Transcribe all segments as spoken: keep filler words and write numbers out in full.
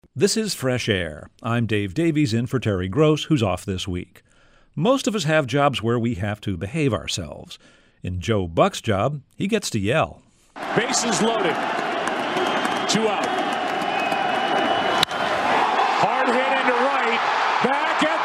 This is Fresh Air. I'm Dave Davies in for Terry Gross, who's off this week. Most of us have jobs where we have to behave ourselves. In Joe Buck's job, he gets to yell. Bases loaded. Two out. Hard hit into right. Back at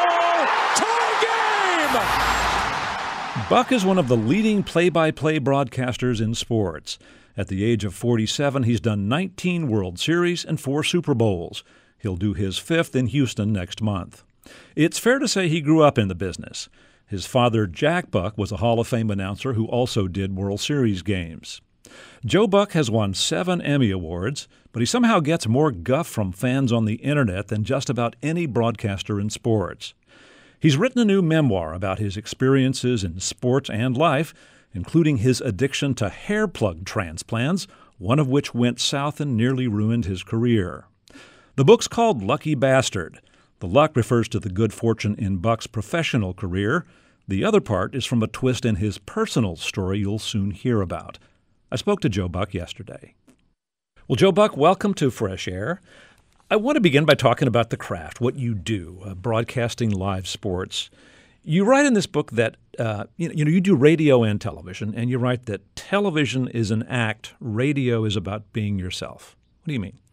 the wall. Tie game! Buck is one of the leading play-by-play broadcasters in sports. At the age of forty-seven, he's done nineteen World Series and four Super Bowls. He'll do his fifth in Houston next month. It's fair to say he grew up in the business. His father, Jack Buck, was a Hall of Fame announcer who also did World Series games. Joe Buck has won seven Emmy Awards, but he somehow gets more guff from fans on the Internet than just about any broadcaster in sports. He's written a new memoir about his experiences in sports and life, including his addiction to hair plug transplants, one of which went south and nearly ruined his career. The book's called Lucky Bastard. The luck refers to the good fortune in Buck's professional career. The other part is from a twist in his personal story you'll soon hear about. I spoke to Joe Buck yesterday. Well, Joe Buck, welcome to Fresh Air. I want to begin by talking about the craft, what you do, uh, broadcasting live sports. You write in this book that uh, you know, you know you do radio and television, and you write that television is an act, radio is about being yourself. What do you mean?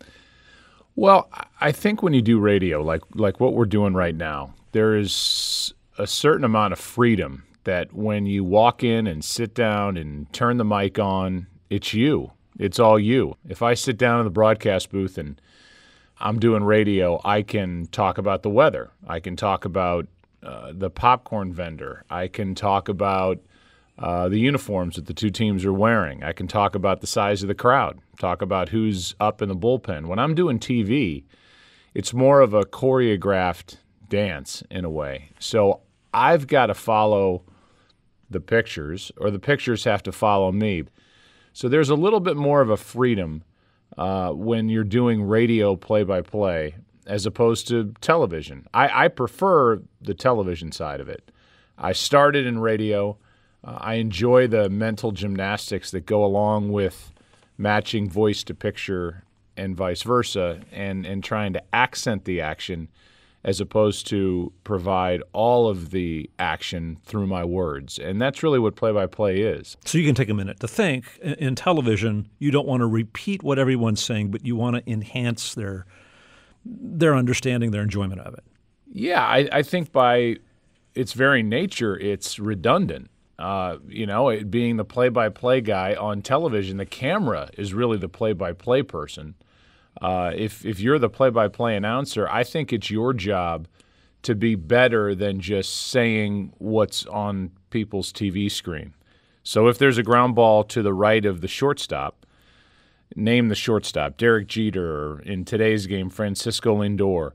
Well, I think when you do radio, like like what we're doing right now, there is a certain amount of freedom that when you walk in and sit down and turn the mic on, it's you. It's all you. If I sit down in the broadcast booth and I'm doing radio, I can talk about the weather. I can talk about Uh, the popcorn vendor. I can talk about uh, the uniforms that the two teams are wearing. I can talk about the size of the crowd, talk about who's up in the bullpen. When I'm doing T V, it's more of a choreographed dance in a way. So I've got to follow the pictures, or the pictures have to follow me. So there's a little bit more of a freedom uh, when you're doing radio play-by-play as opposed to television. I, I prefer the television side of it. I started in radio. Uh, I enjoy the mental gymnastics that go along with matching voice to picture and vice versa, and, and trying to accent the action as opposed to provide all of the action through my words. And that's really what play-by-play is. So you can take a minute to think. In television, you don't want to repeat what everyone's saying, but you want to enhance their their understanding, their enjoyment of it. Yeah, I, I think by its very nature, it's redundant. Uh, you know, it being the play-by-play guy on television, the camera is really the play-by-play person. Uh, if if you're the play-by-play announcer, I think it's your job to be better than just saying what's on people's T V screen. So if there's a ground ball to the right of the shortstop, name the shortstop, Derek Jeter, or in today's game, Francisco Lindor.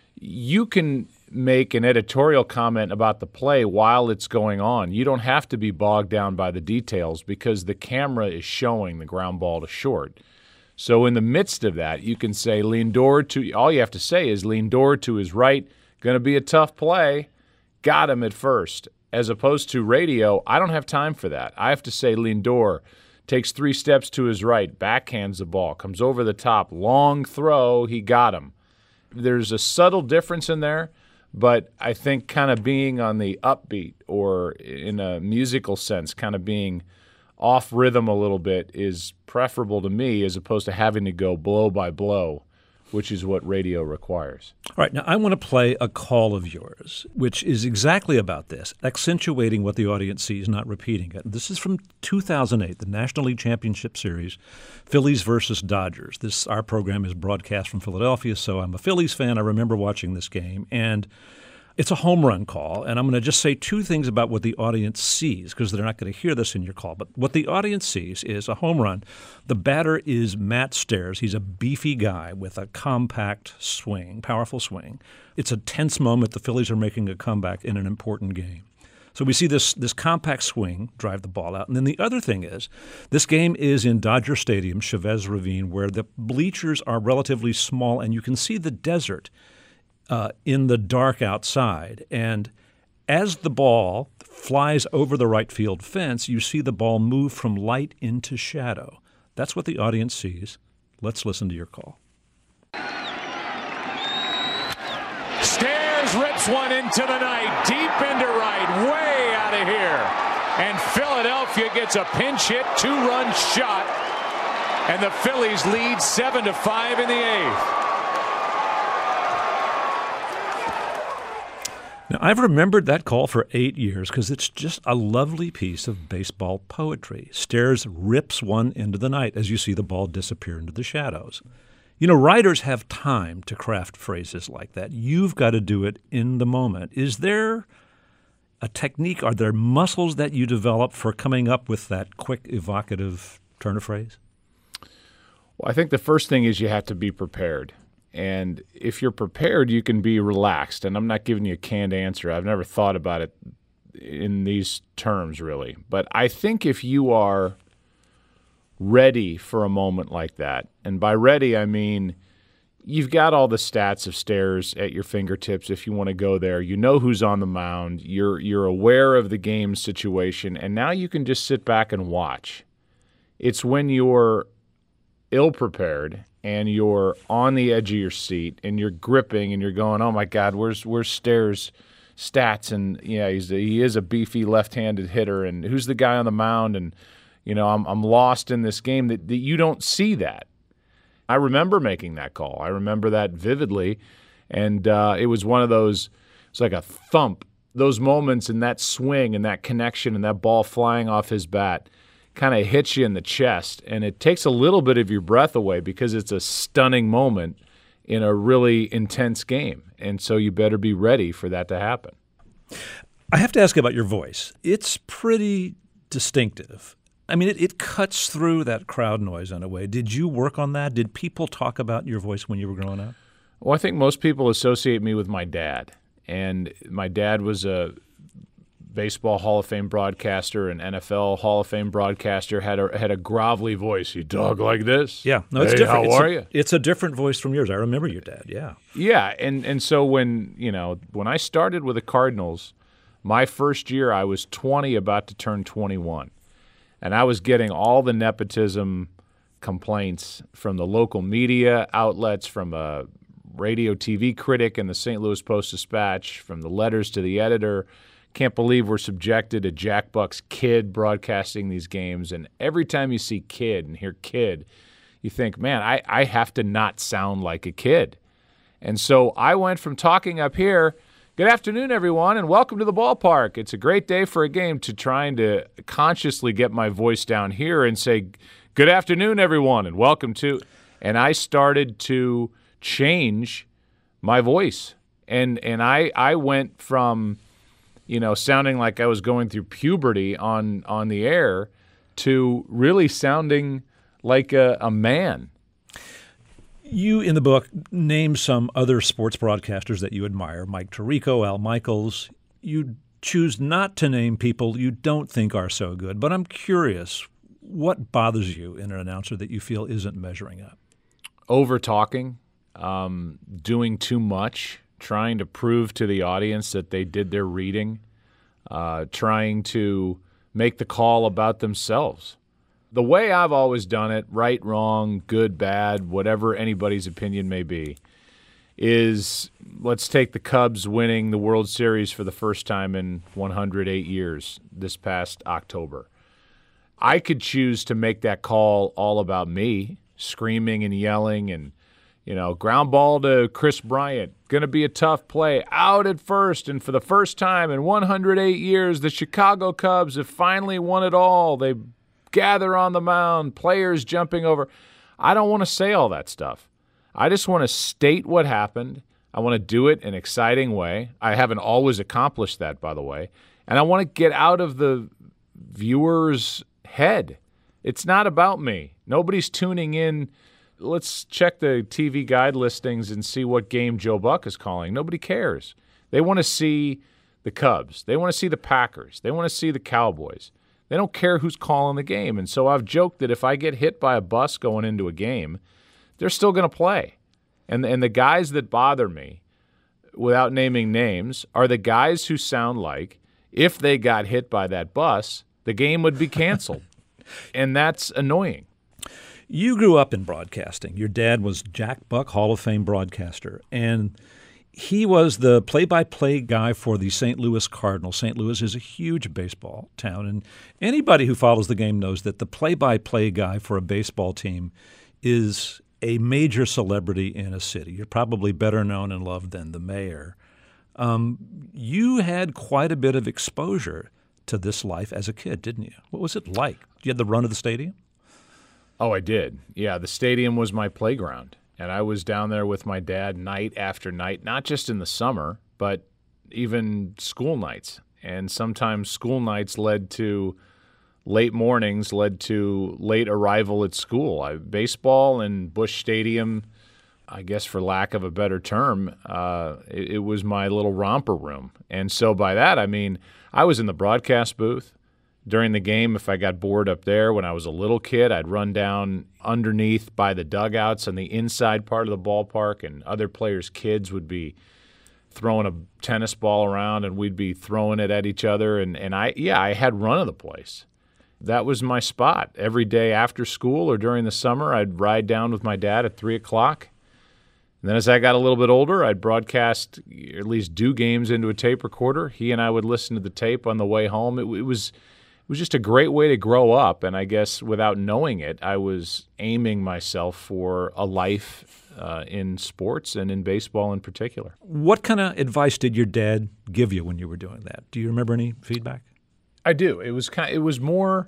You can make an editorial comment about the play while it's going on. You don't have to be bogged down by the details because the camera is showing the ground ball to short. So in the midst of that, you can say Lindor to – all you have to say is Lindor to his right, going to be a tough play, got him at first. As opposed to radio, I don't have time for that. I have to say Lindor – takes three steps to his right, backhands the ball, comes over the top, long throw, he got him. There's a subtle difference in there, but I think kind of being on the upbeat or in a musical sense, kind of being off rhythm a little bit is preferable to me as opposed to having to go blow by blow, which is what radio requires. All right, now I want to play a call of yours, which is exactly about this, accentuating what the audience sees, not repeating it. This is from two thousand eight, the National League Championship Series, Phillies versus Dodgers. This our program is broadcast from Philadelphia, so I'm a Phillies fan. I remember watching this game, and it's a home run call, and I'm going to just say two things about what the audience sees because they're not going to hear this in your call. But what the audience sees is a home run. The batter is Matt Stairs. He's a beefy guy with a compact swing, powerful swing. It's a tense moment. The Phillies are making a comeback in an important game. So we see this this compact swing drive the ball out. And then the other thing is this game is in Dodger Stadium, Chavez Ravine, where the bleachers are relatively small, and you can see the desert Uh, in the dark outside. And as the ball flies over the right field fence, you see the ball move from light into shadow. That's what the audience sees. Let's listen to your call. Stairs rips one into the night, deep into right, way out of here. And Philadelphia gets a pinch hit, two-run shot, and the Phillies lead seven to five in the eighth. Now, I've remembered that call for eight years because it's just a lovely piece of baseball poetry. Stairs rips one into the night as you see the ball disappear into the shadows. You know, writers have time to craft phrases like that. You've got to do it in the moment. Is there a technique? Are there muscles that you develop for coming up with that quick, evocative turn of phrase? Well, I think the first thing is you have to be prepared. And if you're prepared, you can be relaxed. And I'm not giving you a canned answer. I've never thought about it in these terms, really. But I think if you are ready for a moment like that, and by ready, I mean you've got all the stats of Stairs at your fingertips if you want to go there. You know who's on the mound. You're you're aware of the game situation, and now you can just sit back and watch. It's when you're ill-prepared and you're on the edge of your seat and you're gripping and you're going, oh, my God, where's where's Stairs' stats? And, yeah, he's a, he is a beefy left-handed hitter, and who's the guy on the mound? And, you know, I'm I'm lost in this game. That, that you don't see that. I remember making that call. I remember that vividly, and uh, it was one of those, it's like a thump. Those moments and that swing and that connection and that ball flying off his bat kind of hits you in the chest, and it takes a little bit of your breath away because it's a stunning moment in a really intense game, and so you better be ready for that to happen. I have to ask about your voice. It's pretty distinctive. I mean, it, it cuts through that crowd noise in a way. Did you work on that? Did people talk about your voice when you were growing up? Well, I think most people associate me with my dad, and my dad was a baseball Hall of Fame broadcaster, an N F L Hall of Fame broadcaster, had a had a grovelly voice. You talk like this? Yeah. No, it's hey, different. How it's are a, you? It's a different voice from yours. I remember your dad, yeah. Yeah, and, and so when, you know, when I started with the Cardinals, my first year I was twenty, about to turn twenty-one. And I was getting all the nepotism complaints from the local media outlets, from a radio T V critic in the Saint Louis Post-Dispatch, from the letters to the editor. Can't believe we're subjected to Jack Buck's kid broadcasting these games. And every time you see kid and hear kid, you think, man, I, I have to not sound like a kid. And so I went from talking up here, good afternoon, everyone, and welcome to the ballpark. It's a great day for a game, to trying to consciously get my voice down here and say, good afternoon, everyone, and welcome to. And I started to change my voice. And and I I went from, you know, sounding like I was going through puberty on, on the air to really sounding like a, a man. You, in the book, name some other sports broadcasters that you admire, Mike Tirico, Al Michaels. You choose not to name people you don't think are so good, but I'm curious, what bothers you in an announcer that you feel isn't measuring up? Over-talking, um, doing too much, trying to prove to the audience that they did their reading, uh, trying to make the call about themselves. The way I've always done it, right, wrong, good, bad, whatever anybody's opinion may be, is let's take the Cubs winning the World Series for the first time in one hundred eight years this past October. I could choose to make that call all about me, screaming and yelling and, you know, ground ball to Chris Bryant, going to be a tough play, out at first, and for the first time in one hundred eight years, the Chicago Cubs have finally won it all. They gather on the mound, players jumping over. I don't want to say all that stuff. I just want to state what happened. I want to do it in an exciting way. I haven't always accomplished that, by the way. And I want to get out of the viewer's head. It's not about me. Nobody's tuning in. Let's check the T V guide listings and see what game Joe Buck is calling. Nobody cares. They want to see the Cubs. They want to see the Packers. They want to see the Cowboys. They don't care who's calling the game. And so I've joked that if I get hit by a bus going into a game, they're still going to play. And, and the guys that bother me, without naming names, are the guys who sound like if they got hit by that bus, the game would be canceled. And that's annoying. You grew up in broadcasting. Your dad was Jack Buck, Hall of Fame broadcaster. And He was the play-by-play guy for the Saint Louis Cardinals. Saint Louis is a huge baseball town, and anybody who follows the game knows that the play-by-play guy for a baseball team is a major celebrity in a city. You're probably better known and loved than the mayor. Um, you had quite a bit of exposure to this life as a kid, didn't you? What was it like? You had the run of the stadium? Oh, I did. Yeah, the stadium was my playground. And I was down there with my dad night after night, not just in the summer, but even school nights. And sometimes school nights led to late mornings, led to late arrival at school. I, baseball and Busch Stadium, I guess for lack of a better term, uh, it, it was my little romper room. And so by that, I mean, I was in the broadcast booth. During the game, if I got bored up there when I was a little kid, I'd run down underneath by the dugouts on the inside part of the ballpark, and other players' kids would be throwing a tennis ball around, and we'd be throwing it at each other. And, and I, yeah, I had run of the place. That was my spot. Every day after school or during the summer, I'd ride down with my dad at three o'clock. And then as I got a little bit older, I'd broadcast, at least do games into a tape recorder. He and I would listen to the tape on the way home. It, it was... It was just a great way to grow up, and I guess without knowing it, I was aiming myself for a life uh, in sports and in baseball in particular. What kind of advice did your dad give you when you were doing that? Do you remember any feedback? I do. It was kind of, it was more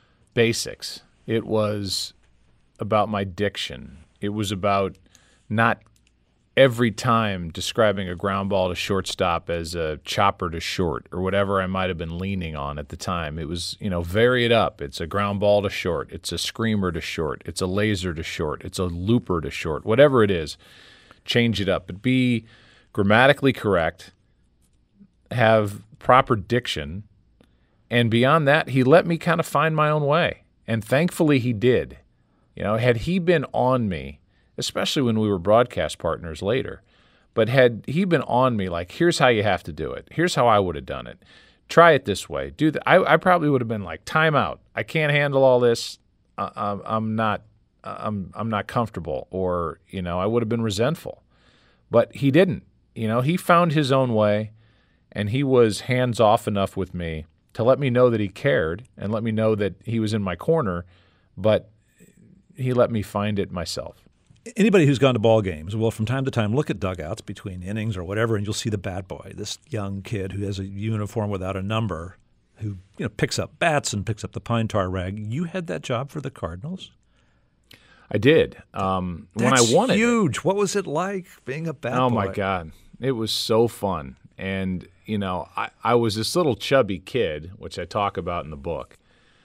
basics. It was about my diction. It was about not every time describing a ground ball to shortstop as a chopper to short or whatever I might have been leaning on at the time. It was, you know, vary it up. It's a ground ball to short. It's a screamer to short. It's a laser to short. It's a looper to short. Whatever it is, change it up. But be grammatically correct, have proper diction, and beyond that, he let me kind of find my own way. And thankfully he did. You know, had he been on me, especially when we were broadcast partners later. But had he been on me, like, here's how you have to do it. Here's how I would have done it. Try it this way. Do that. I, I probably would have been like, time out. I can't handle all this. I, I'm not. I'm. I'm not comfortable. Or you know, I would have been resentful. But he didn't. You know, he found his own way, and he was hands off enough with me to let me know that he cared and let me know that he was in my corner. But he let me find it myself. Anybody who's gone to ball games will from time to time look at dugouts between innings or whatever, and you'll see the bat boy, this young kid who has a uniform without a number, who you know picks up bats and picks up the pine tar rag. You had that job for the Cardinals? I did. Um, That's when I wanted huge. It. What was it like being a bat oh, boy? Oh, my God. It was so fun. And, you know, I, I was this little chubby kid, which I talk about in the book.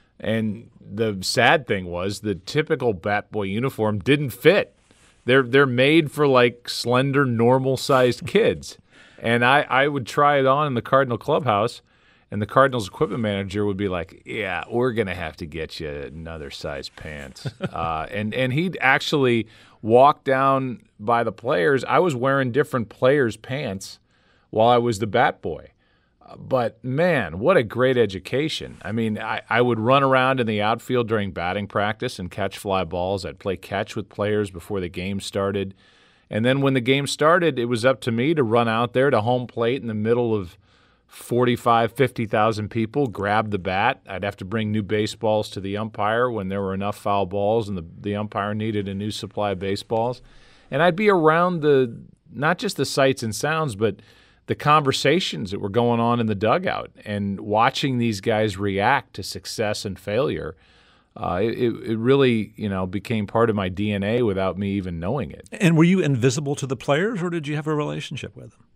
And the sad thing was the typical bat boy uniform didn't fit. They're they're made for like slender, normal-sized kids. And I, I would try it on in the Cardinal clubhouse, and the Cardinals equipment manager would be like, yeah, we're going to have to get you another size pants. uh, and, and he'd actually walk down by the players. I was wearing different players' pants while I was the bat boy. But, man, what a great education. I mean, I, I would run around in the outfield during batting practice and catch fly balls. I'd play catch with players before the game started. And then when the game started, it was up to me to run out there to home plate in the middle of forty-five, fifty thousand people, grab the bat. I'd have to bring new baseballs to the umpire when there were enough foul balls and the, the umpire needed a new supply of baseballs. And I'd be around the not just the sights and sounds, but the conversations that were going on in the dugout and watching these guys react to success and failure. Uh, it, it really, you know, became part of my D N A without me even knowing it. And were you invisible to the players, or did you have a relationship with them?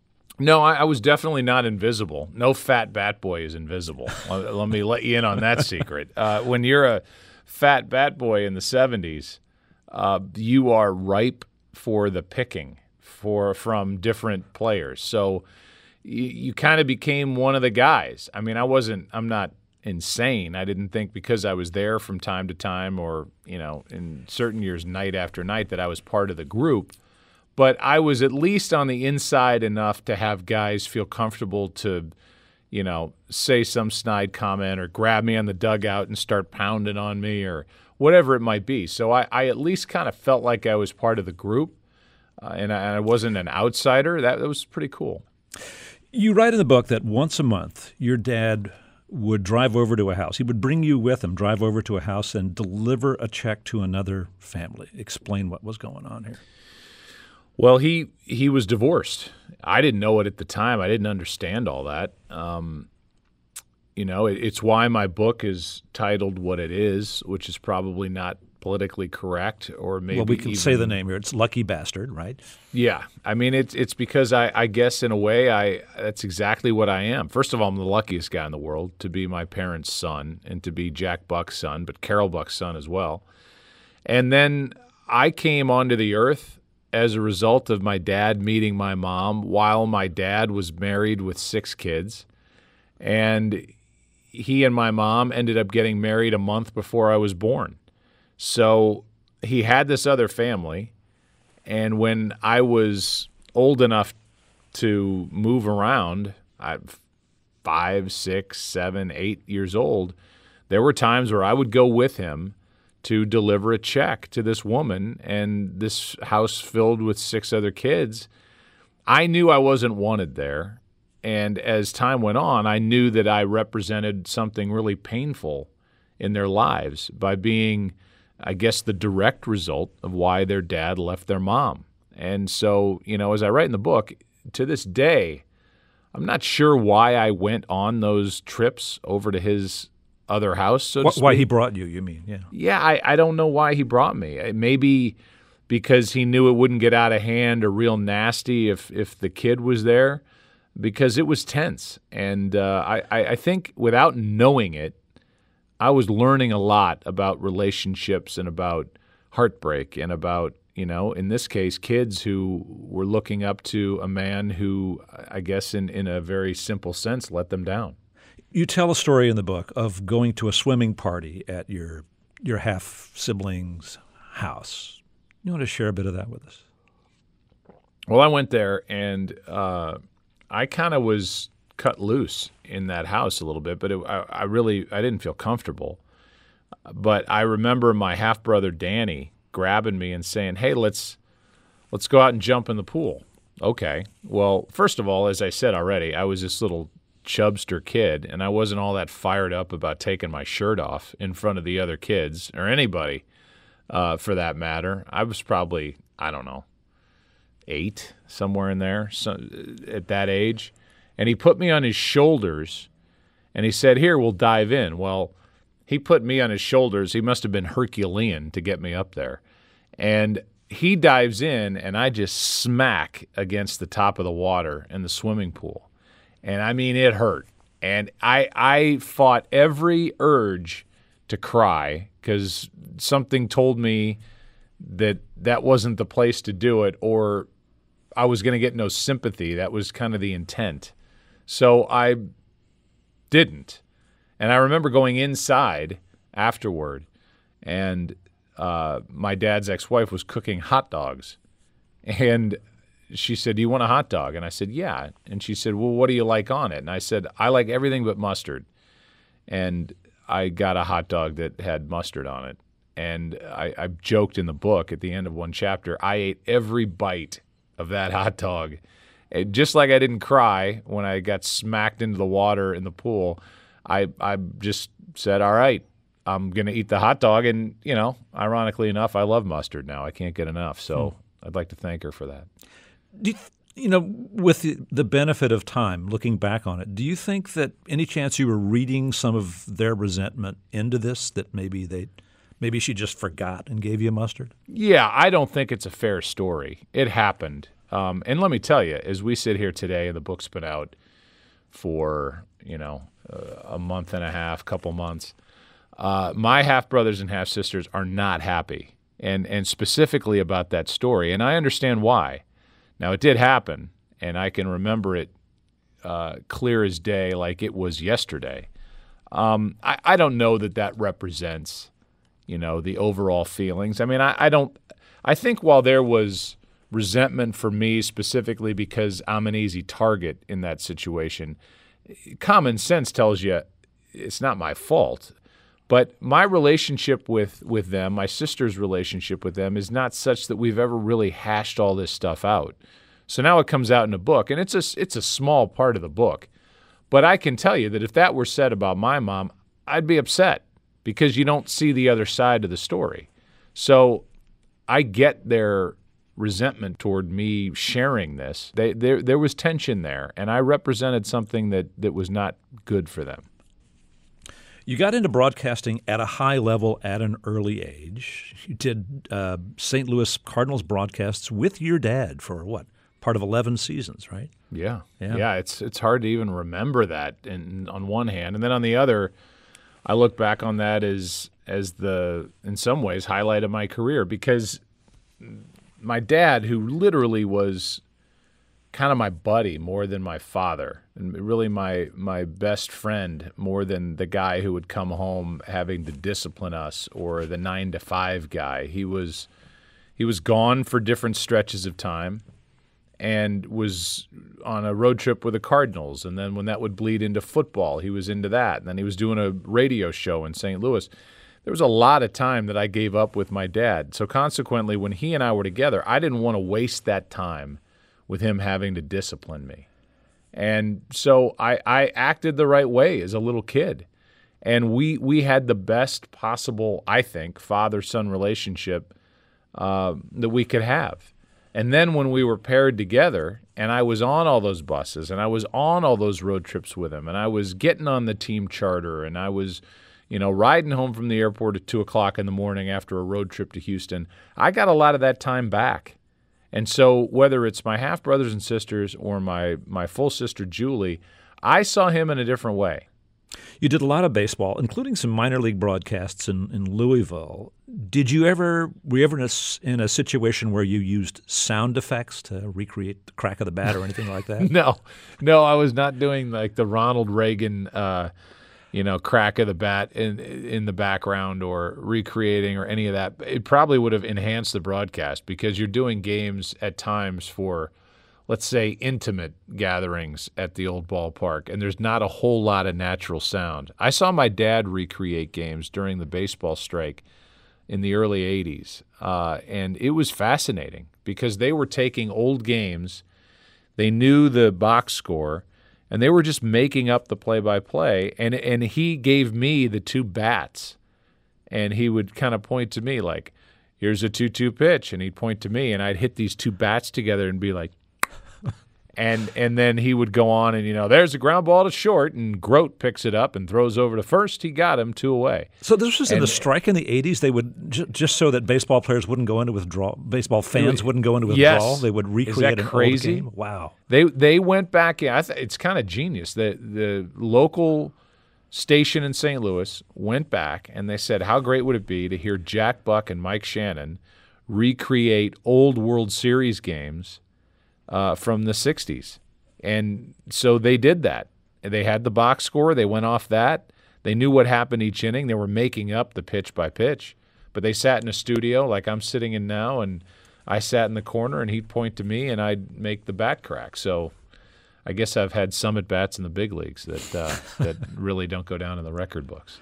No, I, I was definitely not invisible. No fat bat boy is invisible. let, let me let you in on that secret. Uh, when you're a fat bat boy in the seventies, uh, you are ripe for the picking for from different players. So you, you kind of became one of the guys. I mean, I wasn't – I'm not insane. I didn't think because I was there from time to time or, you know, in certain years night after night that I was part of the group. But I was at least on the inside enough to have guys feel comfortable to, you know, say some snide comment or grab me on the dugout and start pounding on me or whatever it might be. So I, I at least kind of felt like I was part of the group. uh, and, I, and I wasn't an outsider. That, that was pretty cool. You write in the book that once a month your dad would drive over to a house. He would bring you with him, drive over to a house and deliver a check to another family. Explain what was going on here. Well, he he was divorced. I didn't know it at the time. I didn't understand all that. Um, you know, it, it's why my book is titled what it is, which is probably not politically correct, or maybe well, we can even, say the name here. It's Lucky Bastard, right? Yeah, I mean it's it's because I, I guess in a way I that's exactly what I am. First of all, I'm the luckiest guy in the world to be my parents' son and to be Jack Buck's son, but Carol Buck's son as well. And then I came onto the earth as a result of my dad meeting my mom while my dad was married with six kids, and he and my mom ended up getting married a month before I was born. So he had this other family, and when I was old enough to move around, I, five, six, seven, eight years old, there were times where I would go with him to deliver a check to this woman, and this house filled with six other kids. I knew I wasn't wanted there, and as time went on, I knew that I represented something really painful in their lives by being, I guess, the direct result of why their dad left their mom. And so, you know, as I write in the book, to this day, I'm not sure why I went on those trips over to his other house, so to speak. Why he brought you, you mean, yeah. Yeah, I, I don't know why he brought me. Maybe because he knew it wouldn't get out of hand or real nasty if, if the kid was there, because it was tense. And uh, I, I think without knowing it, I was learning a lot about relationships and about heartbreak and about, you know, in this case, kids who were looking up to a man who, I guess in, in a very simple sense, let them down. You tell a story in the book of going to a swimming party at your your half-sibling's house. You want to share a bit of that with us? Well, I went there, and uh, I kind of was cut loose in that house a little bit, but it, I, I really I didn't feel comfortable. But I remember my half-brother Danny grabbing me and saying, "Hey, let's let's go out and jump in the pool." Okay. Well, first of all, as I said already, I was this little chubster kid, and I wasn't all that fired up about taking my shirt off in front of the other kids or anybody uh, for that matter. I was probably, I don't know, eight, somewhere in there so, at that age. And he put me on his shoulders, and he said, "Here, we'll dive in." Well, he put me on his shoulders. He must have been Herculean to get me up there. And he dives in, and I just smack against the top of the water in the swimming pool. And I mean, it hurt. And I I fought every urge to cry because something told me that that wasn't the place to do it, or I was going to get no sympathy. That was kind of the intent. So I didn't. And I remember going inside afterward, and uh, my dad's ex-wife was cooking hot dogs. And she said, "Do you want a hot dog?" And I said, "Yeah." And she said, "Well, what do you like on it?" And I said, "I like everything but mustard." And I got a hot dog that had mustard on it. And I, I joked in the book at the end of one chapter, I ate every bite of that hot dog. And just like I didn't cry when I got smacked into the water in the pool, I I just said, all right, I'm going to eat the hot dog. And, you know, ironically enough, I love mustard now. I can't get enough. So hmm. I'd like to thank her for that. Do you, you know, with the, the benefit of time, looking back on it, do you think that any chance you were reading some of their resentment into this, that maybe they, maybe she just forgot and gave you mustard? Yeah, I don't think it's a fair story. It happened. Um, and let me tell you, as we sit here today, and the book's been out for, you know, uh, a month and a half, couple months, uh, my half-brothers and half-sisters are not happy, and and specifically about that story. And I understand why. Now, it did happen, and I can remember it uh, clear as day, like it was yesterday. Um, I, I don't know that that represents, you know, the overall feelings. I mean, I, I don't – I think while there was resentment for me specifically because I'm an easy target in that situation, common sense tells you it's not my fault. But my relationship with, with them, my sister's relationship with them, is not such that we've ever really hashed all this stuff out. So now it comes out in a book, and it's a, it's a small part of the book. But I can tell you that if that were said about my mom, I'd be upset because you don't see the other side of the story. So I get their resentment toward me sharing this. They, there, there was tension there, and I represented something that, that was not good for them. You got into broadcasting at a high level at an early age. You did uh, Saint Louis Cardinals broadcasts with your dad for, what, part of eleven seasons, right? Yeah. Yeah, yeah it's it's hard to even remember that in, on one hand. And then on the other, I look back on that as, as the, in some ways, highlight of my career because my dad, who literally was kind of my buddy more than my father, and really my my best friend more than the guy who would come home having to discipline us or the nine to five guy. He was he was gone for different stretches of time and was on a road trip with the Cardinals. And then when that would bleed into football, he was into that. And then he was doing a radio show in Saint Louis. There was a lot of time that I gave up with my dad. So consequently, when he and I were together, I didn't want to waste that time with him having to discipline me. And so I, I acted the right way as a little kid. And we we had the best possible, I think, father-son relationship uh, that we could have. And then when we were paired together and I was on all those buses and I was on all those road trips with him and I was getting on the team charter and I was, you know, riding home from the airport at two o'clock in the morning after a road trip to Houston, I got a lot of that time back. And so whether it's my half-brothers and sisters or my, my full sister, Julie, I saw him in a different way. You did a lot of baseball, including some minor league broadcasts in, in Louisville. Did you ever, were you ever in a, in a situation where you used sound effects to recreate the crack of the bat or anything like that? No. No, I was not doing like the Ronald Reagan uh you know, crack of the bat in in the background or recreating or any of that. It probably would have enhanced the broadcast because you're doing games at times for, let's say, intimate gatherings at the old ballpark, and there's not a whole lot of natural sound. I saw my dad recreate games during the baseball strike in the early eighties, uh, and it was fascinating because they were taking old games, they knew the box score, and they were just making up the play-by-play, and and he gave me the two bats, and he would kind of point to me like, here's a two two pitch, and he'd point to me, and I'd hit these two bats together and be like, and and then he would go on and, you know, there's a ground ball to short, and Grote picks it up and throws over to first. He got him, two away. So this was in And- the strike in the eighties. They would, j- just so that baseball players wouldn't go into withdrawal, baseball fans wouldn't go into Yes. withdrawal, they would recreate Is that an crazy? old game. Wow. They they went back in. I th- it's kind of genius. The the local station in Saint Louis went back and they said, how great would it be to hear Jack Buck and Mike Shannon recreate old World Series games uh, from the sixties? And so they did that. They had the box score. They went off that. They knew what happened each inning. They were making up the pitch by pitch. But they sat in a studio like I'm sitting in now, and I sat in the corner, and he'd point to me, and I'd make the bat crack. So I guess I've had some at-bats in the big leagues that uh, that really don't go down in the record books.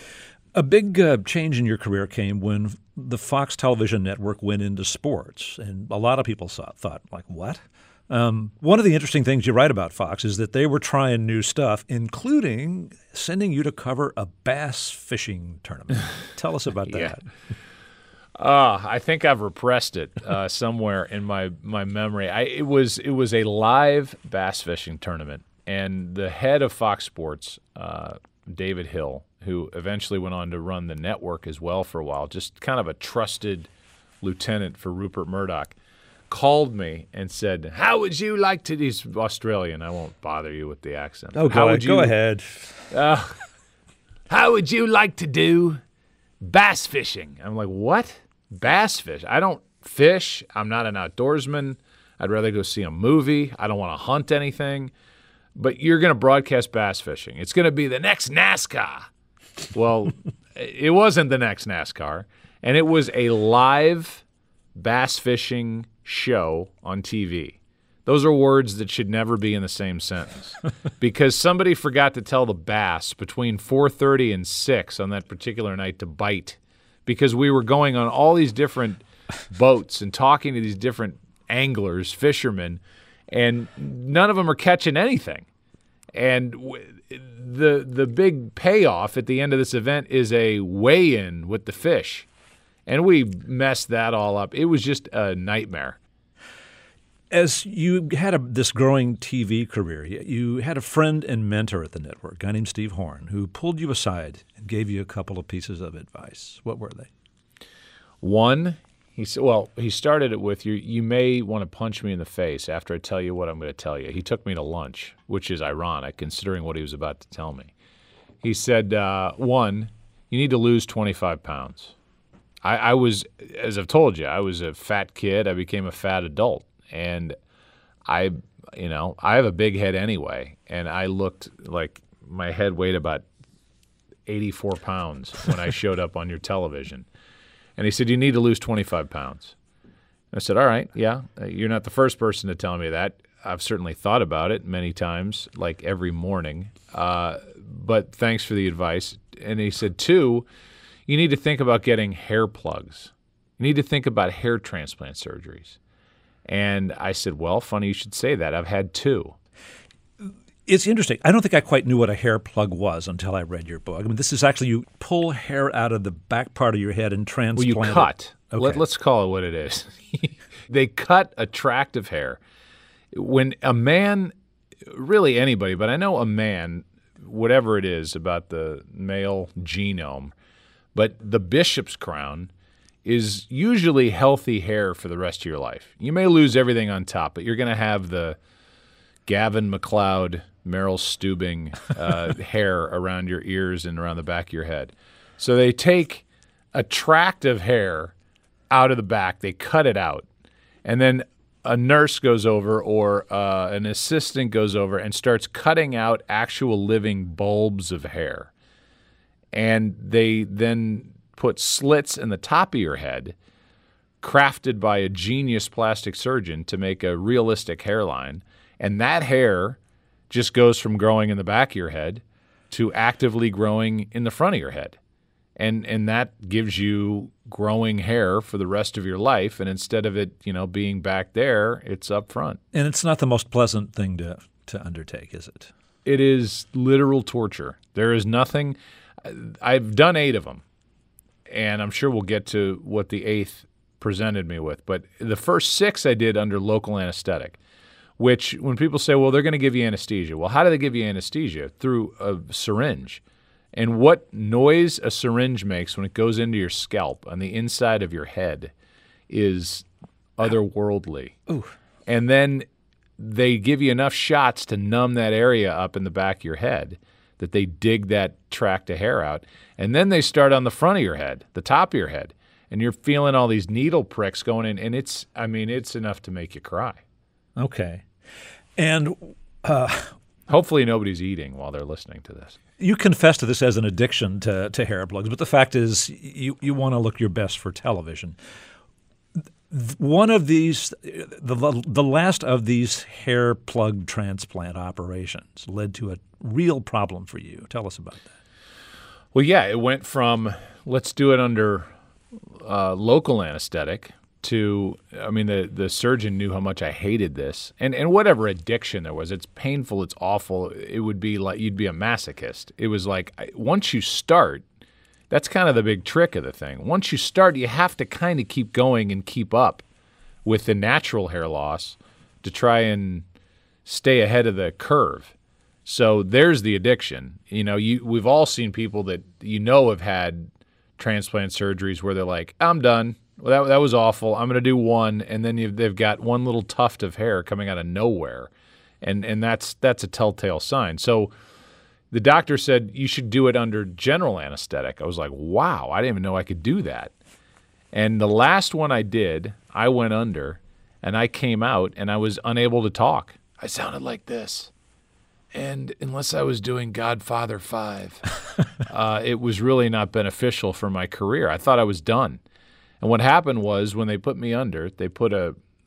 A big uh, change in your career came when the Fox television network went into sports, and a lot of people saw, thought, like, what? Um, one of the interesting things you write about Fox is that they were trying new stuff, including sending you to cover a bass fishing tournament. Tell us about that. Yeah. Uh, I think I've repressed it uh, somewhere in my, my memory. I, it was it was a live bass fishing tournament, and the head of Fox Sports, uh, David Hill, who eventually went on to run the network as well for a while, just kind of a trusted lieutenant for Rupert Murdoch, called me and said, how would you like to – he's Australian. I won't bother you with the accent. Oh, how go, would go you, ahead. Uh, how would you like to do bass fishing? I'm like, what? Bass fish? I don't fish. I'm not an outdoorsman. I'd rather go see a movie. I don't want to hunt anything. But you're going to broadcast bass fishing. It's going to be the next NASCAR. Well, it wasn't the next NASCAR. And it was a live bass fishing show on T V. Those are words that should never be in the same sentence because somebody forgot to tell the bass between four thirty and six on that particular night to bite because we were going on all these different boats and talking to these different anglers, fishermen, and none of them are catching anything. And w- the the big payoff at the end of this event is a weigh-in with the fish. And we messed that all up. It was just a nightmare. As you had a, this growing T V career, you had a friend and mentor at the network, a guy named Steve Horn, who pulled you aside and gave you a couple of pieces of advice. What were they? One, he said, well, he started it with, you You may want to punch me in the face after I tell you what I'm going to tell you. He took me to lunch, which is ironic considering what he was about to tell me. He said, uh, one, you need to lose twenty-five pounds. I, I was, as I've told you, I was a fat kid. I became a fat adult. And I, you know, I have a big head anyway, and I looked like my head weighed about eighty-four pounds when I showed up on your television. And he said, you need to lose twenty-five pounds. I said, all right, yeah, you're not the first person to tell me that. I've certainly thought about it many times, like every morning, uh, but thanks for the advice. And he said, two, you need to think about getting hair plugs. You need to think about hair transplant surgeries. And I said, well, funny you should say that. I've had two. It's interesting. I don't think I quite knew what a hair plug was until I read your book. I mean, this is actually you pull hair out of the back part of your head and transplant it. Well, you cut. Okay. Let, let's call it what it is. They cut attractive hair. When a man, really anybody, but I know a man, whatever it is about the male genome, but the bishop's crown is usually healthy hair for the rest of your life. You may lose everything on top, but you're going to have the Gavin MacLeod, Meryl Steubing uh, hair around your ears and around the back of your head. So they take attractive hair out of the back, they cut it out, and then a nurse goes over or uh, an assistant goes over and starts cutting out actual living bulbs of hair. And they then put slits in the top of your head, crafted by a genius plastic surgeon to make a realistic hairline, and that hair just goes from growing in the back of your head to actively growing in the front of your head. And and that gives you growing hair for the rest of your life, and instead of it, you know, being back there, it's up front. And it's not the most pleasant thing to, to undertake, is it? It is literal torture. There is nothing – I've done eight of them. And I'm sure we'll get to what the eighth presented me with. But the first six I did under local anesthetic, which when people say, well, they're going to give you anesthesia. Well, how do they give you anesthesia? Through a syringe. And what noise a syringe makes when it goes into your scalp on the inside of your head is otherworldly. Ooh. And then they give you enough shots to numb that area up in the back of your head that they dig that tract of hair out. And then they start on the front of your head, the top of your head, and you're feeling all these needle pricks going in, and it's, I mean, it's enough to make you cry. Okay. And uh, hopefully nobody's eating while they're listening to this. You confess to this as an addiction to, to hair plugs, but the fact is you, you want to look your best for television. One of these, the, the last of these hair plug transplant operations led to a real problem for you. Tell us about that. Well, yeah, it went from let's do it under uh, local anesthetic to, I mean, the, the surgeon knew how much I hated this. And, and whatever addiction there was, it's painful, it's awful. It would be like you'd be a masochist. It was like once you start, that's kind of the big trick of the thing. Once you start, you have to kind of keep going and keep up with the natural hair loss to try and stay ahead of the curve. So there's the addiction. You know, you we've all seen people that you know have had transplant surgeries where they're like, I'm done. Well, that, that was awful. I'm going to do one, and then you've, they've got one little tuft of hair coming out of nowhere, and and that's that's a telltale sign. So the doctor said you should do it under general anesthetic. I was like, wow, I didn't even know I could do that. And the last one I did, I went under, and I came out, and I was unable to talk. I sounded like this. And unless I was doing Godfather five, uh, it was really not beneficial for my career. I thought I was done. And what happened was when they put me under, they put a,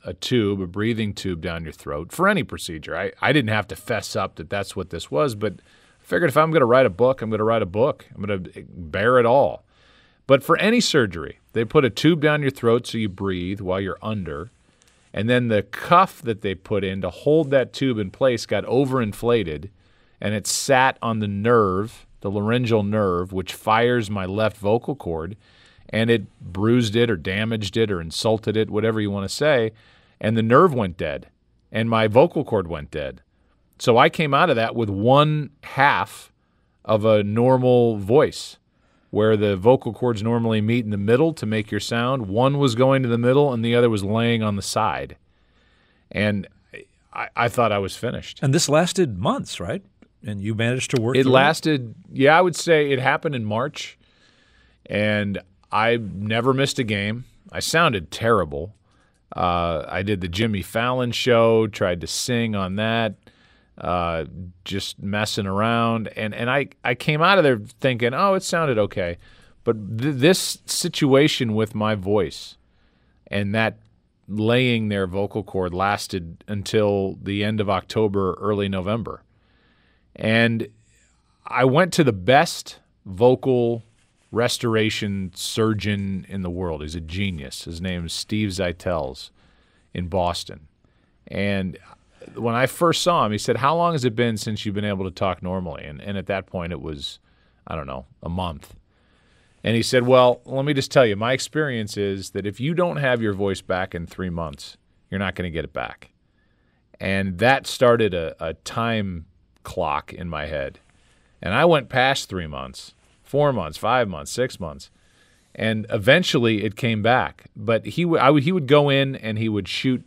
a tube, a breathing tube down your throat for any procedure. I, I didn't have to fess up that that's what this was, but I figured if I'm going to write a book, I'm going to write a book. I'm going to bear it all. But for any surgery, they put a tube down your throat so you breathe while you're under, and then the cuff that they put in to hold that tube in place got overinflated, and it sat on the nerve, the laryngeal nerve, which fires my left vocal cord, and it bruised it or damaged it or insulted it, whatever you want to say, and the nerve went dead, and my vocal cord went dead. So I came out of that with one half of a normal voice, where the vocal cords normally meet in the middle to make your sound. One was going to the middle, and the other was laying on the side. And I, I thought I was finished. And this lasted months, right? And you managed to work It through lasted, yeah, I would say it happened in March, and I never missed a game. I sounded terrible. Uh, I did the Jimmy Fallon show, tried to sing on that. Uh, just messing around, and and I, I came out of there thinking, oh, it sounded okay, but th- this situation with my voice and that laying their vocal cord lasted until the end of October, early November, and I went to the best vocal restoration surgeon in the world. He's a genius. His name is Steve Zeitels in Boston, and when I first saw him, he said, how long has it been since you've been able to talk normally? And, and at that point, it was, I don't know, a month. And he said, well, let me just tell you, my experience is that if you don't have your voice back in three months, you're not going to get it back. And that started a, a time clock in my head. And I went past three months, four months, five months, six months. And eventually it came back. But he, w- I would, he would go in and he would shoot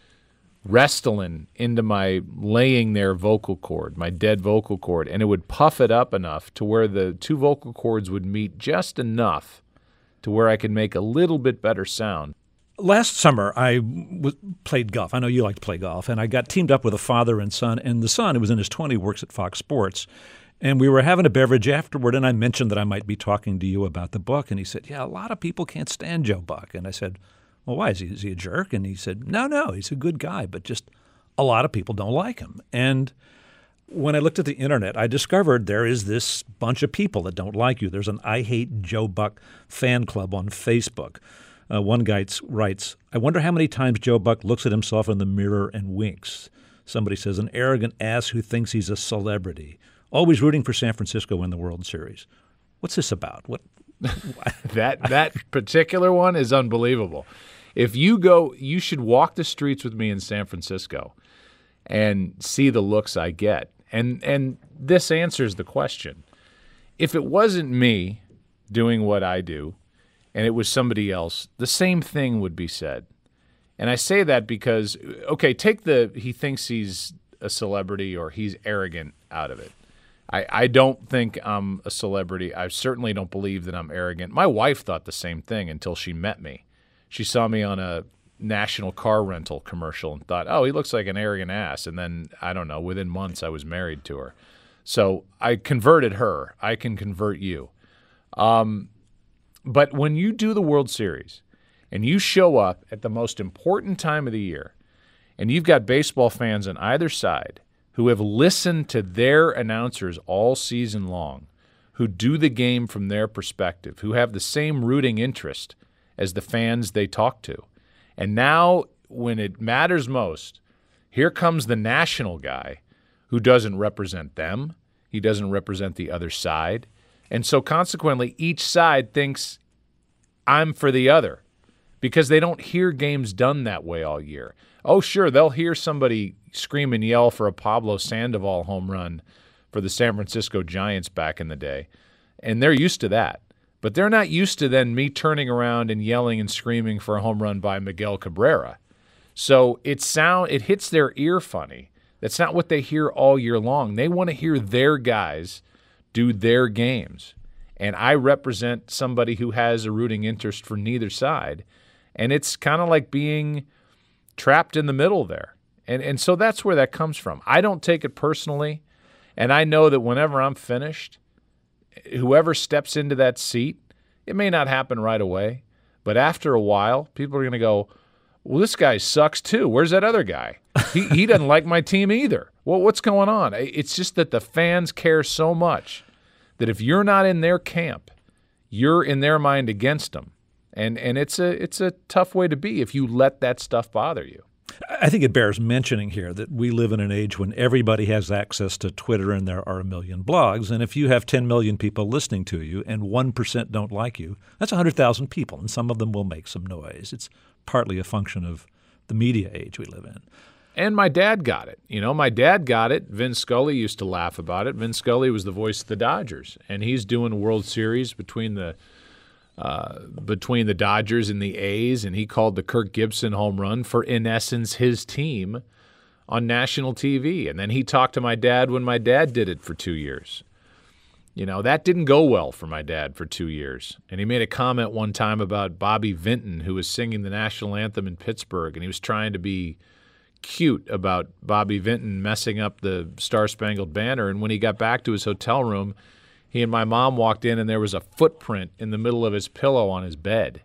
Restylane into my laying there vocal cord, my dead vocal cord, and it would puff it up enough to where the two vocal cords would meet just enough to where I could make a little bit better sound. Last summer, I w- played golf. I know you like to play golf, and I got teamed up with a father and son, and the son, who was in his twenties, works at Fox Sports, and we were having a beverage afterward, and I mentioned that I might be talking to you about the book, and he said, yeah, a lot of people can't stand Joe Buck, and I said, well, why? Is he, is he a jerk? And he said, no, no, he's a good guy, but just a lot of people don't like him. And when I looked at the internet, I discovered there is this bunch of people that don't like you. There's an I Hate Joe Buck fan club on Facebook. Uh, one guy writes, I wonder how many times Joe Buck looks at himself in the mirror and winks. Somebody says, an arrogant ass who thinks he's a celebrity, always rooting for San Francisco in the World Series. What's this about? What? that that particular one is unbelievable. If you go, you should walk the streets with me in San Francisco and see the looks I get. And and this answers the question. If it wasn't me doing what I do and it was somebody else, the same thing would be said. And I say that because, okay, take the he thinks he's a celebrity or he's arrogant out of it. I, I don't think I'm a celebrity. I certainly don't believe that I'm arrogant. My wife thought the same thing until she met me. She saw me on a national car rental commercial and thought, oh, he looks like an arrogant ass. And then, I don't know, within months I was married to her. So I converted her. I can convert you. Um, but when you do the World Series and you show up at the most important time of the year and you've got baseball fans on either side who have listened to their announcers all season long, who do the game from their perspective, who have the same rooting interest as the fans they talk to. And now, when it matters most, here comes the national guy who doesn't represent them. He doesn't represent the other side. And so consequently, each side thinks I'm for the other because they don't hear games done that way all year. Oh, sure, they'll hear somebody scream and yell for a Pablo Sandoval home run for the San Francisco Giants back in the day, and they're used to that. But they're not used to then me turning around and yelling and screaming for a home run by Miguel Cabrera. So it sound it hits their ear funny. That's not what they hear all year long. They want to hear their guys do their games. And I represent somebody who has a rooting interest for neither side. And it's kind of like being trapped in the middle there. And and so that's where that comes from. I don't take it personally. And I know that whenever I'm finished, whoever steps into that seat, it may not happen right away, but after a while, people are going to go, well, this guy sucks too. Where's that other guy? He he doesn't like my team either. Well, what's going on? It's just that the fans care so much that if you're not in their camp, you're in their mind against them. And and it's a it's a tough way to be if you let that stuff bother you. I think it bears mentioning here that we live in an age when everybody has access to Twitter and there are a million blogs. And if you have ten million people listening to you and one percent don't like you, that's one hundred thousand people, and some of them will make some noise. It's partly a function of the media age we live in. And my dad got it. You know, my dad got it. Vin Scully used to laugh about it. Vin Scully was the voice of the Dodgers, and he's doing a World Series between the uh, between the Dodgers and the A's, and he called the Kirk Gibson home run for, in essence, his team on national T V. And then he talked to my dad when my dad did it for two years. You know, that didn't go well for my dad for two years. And he made a comment one time about Bobby Vinton, who was singing the national anthem in Pittsburgh, and he was trying to be cute about Bobby Vinton messing up the Star-Spangled Banner. And when he got back to his hotel room, he and my mom walked in, and there was a footprint in the middle of his pillow on his bed.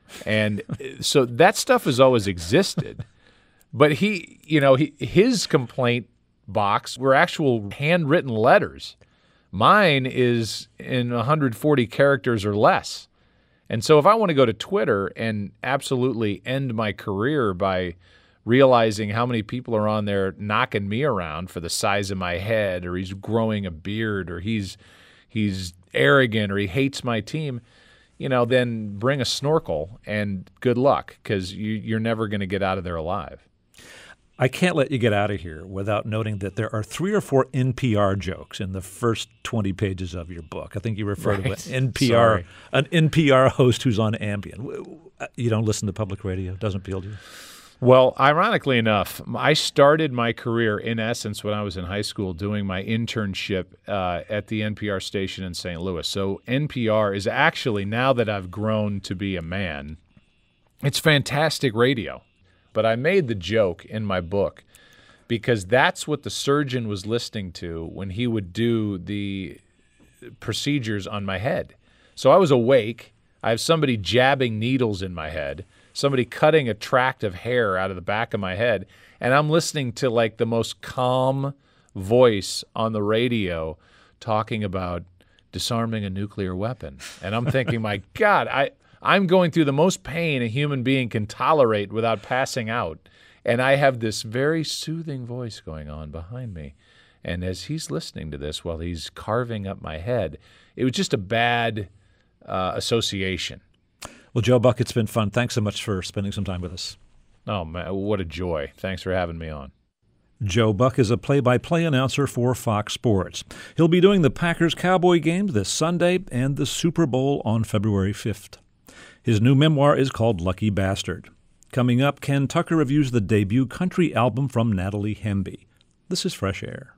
And so that stuff has always existed. But he, you know, he, his complaint box were actual handwritten letters. Mine is in one hundred forty characters or less. And so if I want to go to Twitter and absolutely end my career by realizing how many people are on there knocking me around for the size of my head, or he's growing a beard, or he's he's arrogant, or he hates my team, you know, then bring a snorkel and good luck, because you, you're never going to get out of there alive. I can't let you get out of here without noting that there are three or four N P R jokes in the first twenty pages of your book. I think you refer right. to an N P R, Sorry. an N P R host who's on Ambien. You don't listen to public radio? Doesn't appeal to you? Well, ironically enough, I started my career, in essence, when I was in high school doing my internship uh, at the N P R station in Saint Louis. So N P R is actually, now that I've grown to be a man, it's fantastic radio. But I made the joke in my book because that's what the surgeon was listening to when he would do the procedures on my head. So I was awake. I have somebody jabbing needles in my head, somebody cutting a tract of hair out of the back of my head, and I'm listening to like the most calm voice on the radio talking about disarming a nuclear weapon. And I'm thinking, my God, I... I'm going through the most pain a human being can tolerate without passing out, and I have this very soothing voice going on behind me. And as he's listening to this while he's carving up my head, it was just a bad uh, association. Well, Joe Buck, it's been fun. Thanks so much for spending some time with us. Oh, man, what a joy. Thanks for having me on. Joe Buck is a play-by-play announcer for Fox Sports. He'll be doing the Packers-Cowboy games this Sunday and the Super Bowl on February fifth. His new memoir is called Lucky Bastard. Coming up, Ken Tucker reviews the debut country album from Natalie Hemby. This is Fresh Air.